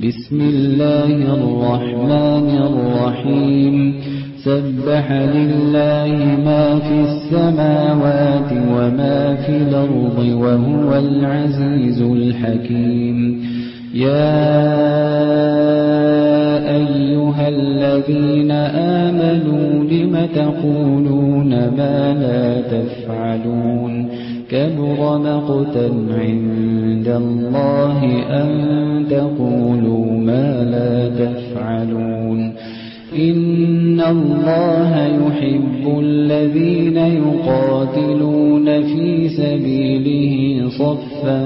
بسم الله الرحمن الرحيم سبح لله ما في السماوات وما في الأرض وهو العزيز الحكيم يا أيها الذين آمنوا لم تقولون ما لا تفعلون كبر مقتا عند الله أن تقولوا ما لا تفعلون إن الله يحب الذين يقاتلون في سبيله صفا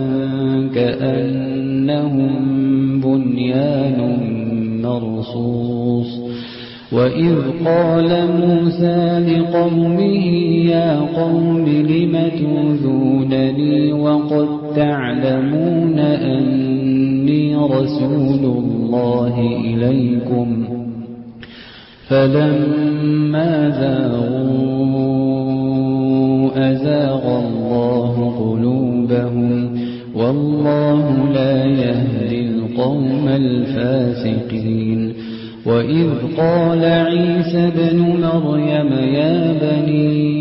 كأنهم بنيان مرصوص وإذ قال موسى لقومه يا قوم لم تؤذونني وقد تعلمون أني رسول الله إليكم فلما زاغوا أزاغ الله قلوبهم والله لا يهدي القوم الفاسقين وإذ قال عيسى ابن مريم يا بني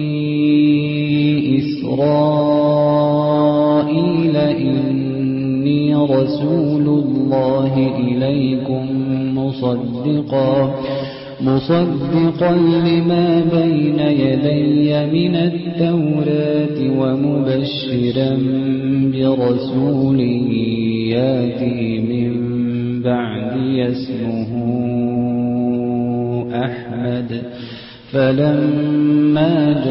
إسرائيل إني رسول الله إليكم مصدقا لما بين يدي من التوراة ومبشرا برسول ياتي من بعدي اسمه أحمد فلما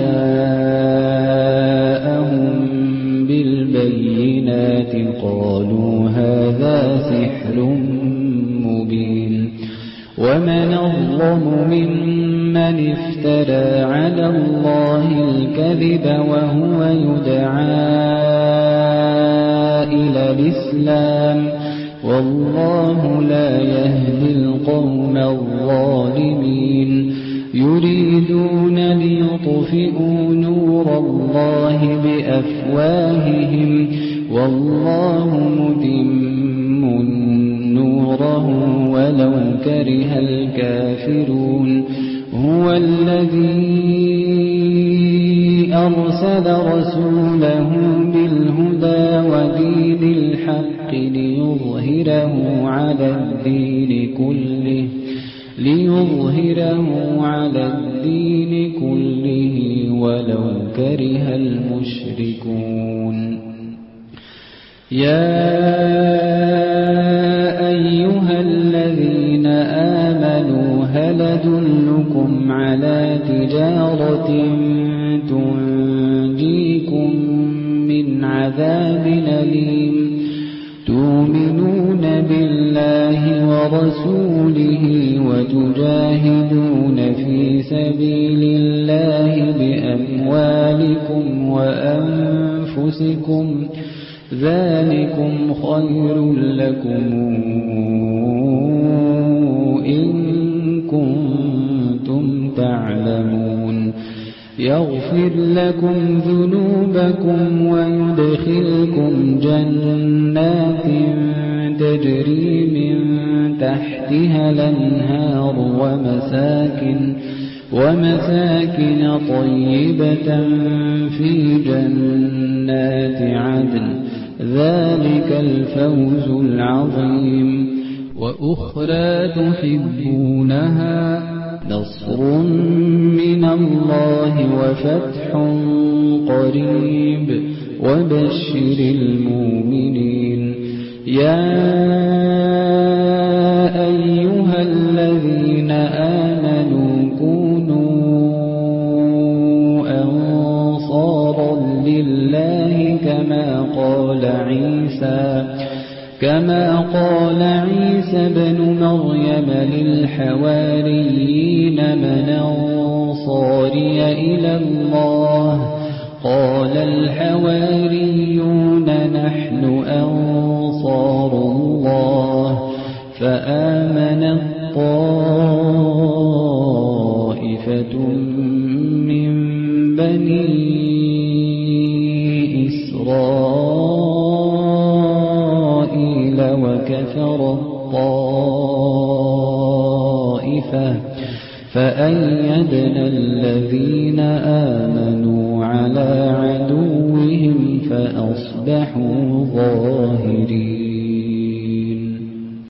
جاءهم بالبينات قالوا هذا سحر مبين ومن أظلم ممن افترى على الله الكذب وهو يدعى إلى الإسلام والله لا يهدي القوم الظالمين يريدون ليطفئوا نور الله بأفواههم والله متم نوره ولو كره الكافرون هو الذي أرسل رسوله بالهدى ودين الحق ليظهره على الدين كله ولو كره المشركون يا أيها الذين آمنوا هل أدلكم على تجارة تنجيكم من عذاب أليم تؤمنون بالله ورسوله وتجاهدون في سبيل الله بأموالكم وأنفسكم ذلكم خير لكم إن كنتم تعلمون يغفر لكم ذنوبكم ويدخلكم جنات تجري من تحتها الأنهار ومساكن طيبة في جنات عدن ذلك الفوز العظيم وأخرى تحبونها نصر من الله وفتح قريب وبشر المؤمنين يا أيها الذين آمنوا كونوا أنصارا لله كما قال عيسى ابن مريم للحواريين من أنصاري إلى الله قال الحواريون نحن أنصار الله فآمنت طائفة من بني إسرائيل وكفرت طائفة فأيدنا الذين آمنوا على عدوهم فأصبحوا ظاهرين